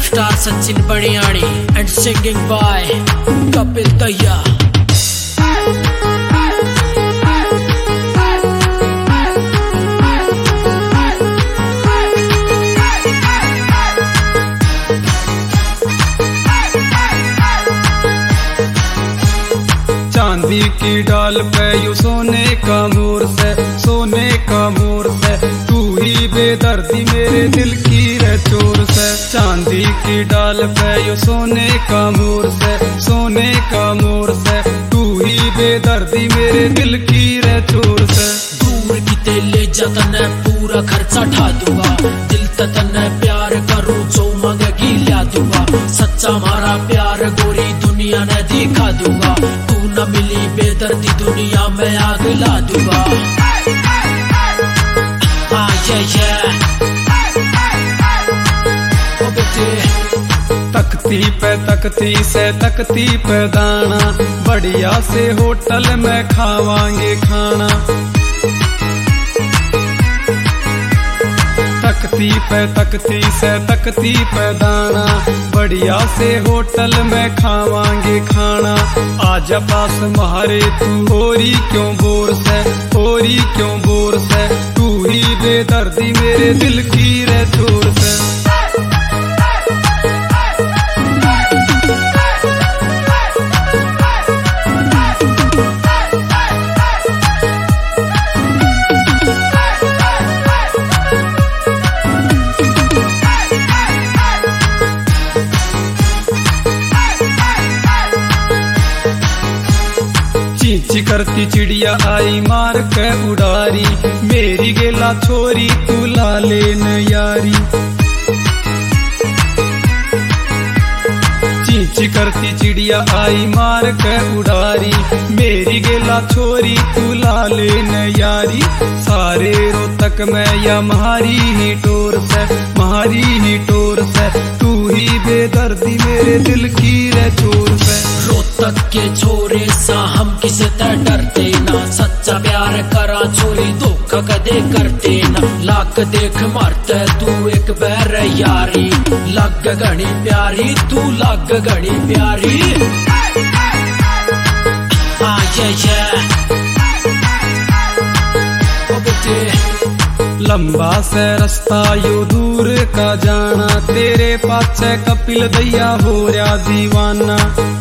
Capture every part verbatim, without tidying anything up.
Rap star Sachin Baniani and singing by Kapil Daya. चांदी की डाल पे यू सोने का मोर से, सोने का मोर से, तू ही बेदर्दी मेरे दिल की रे चोर से। चांदी की डाल पे यू सोने का मोर से, सोने का मोर से, तू ही बेदर्दी मेरे दिल की रे चोर से। दूर की तेले जतन पूरा खर्चा ढा दूंगा, दिल ततन प्यार करूं जो मांगेगी ला दूंगा। सच्चा मारा प्यार गोरी दुनिया ने दिखा दूंगा, तू न मिली बेदर्दी दुनिया में आग ला दूंगा। आ ये ये ओ बेटे तकती पे तकती से तकती पे दाना, बढ़िया से होटल में खावांगे खाना। तकती पे तकती से तकती पे दाना, बढ़िया से होटल में खावांगे खाना। आजा पास मारे तू होरी क्यों बोर से, होरी क्यों बोर से, तू ही बेदर्दी मेरे दिल की रे चोर से। चींची करती चिड़िया आई मार के उड़ारी, मेरी गेला छोरी तू ला लेन यारी। चींची करती चिड़िया आई मार के उड़ारी, मेरी गेला छोरी तू ला लेन यारी। सारे रोतक में या महारी ही टोर से, महारी ही टोर से, तू ही बेदर्दी मेरे दिल की रे चोर से। रोहतक के छोरे सा हम किसे ते डरते ना, सच्चा प्यार करा चोरी धोखा कदे करते ना। लाख देख मारते तू एक बैर यारी, लग घनी प्यारी तू लग घनी प्यारी। आ ये ये ओ बेटे लंबा से रास्ता यो दूर का जाना, तेरे पाछे कपिल दैया हो रहा दीवाना।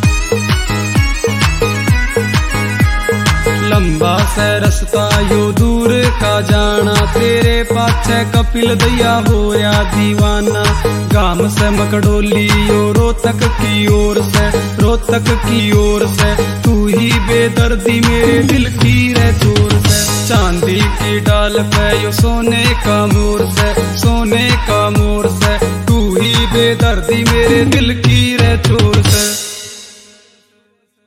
लंबा से रास्ता यो दूर का जाना, तेरे पाछे कपिल दैया हो या दीवाना। गाम से मकड़ोली यो रोहतक की ओर से, रोहतक की ओर से, तू ही बेदर्दी मेरे दिल की रे चोर से। चांदी की डाल पे यो सोने का मोर से, सोने का मोर से, तू ही बेदर्दी मेरे दिल की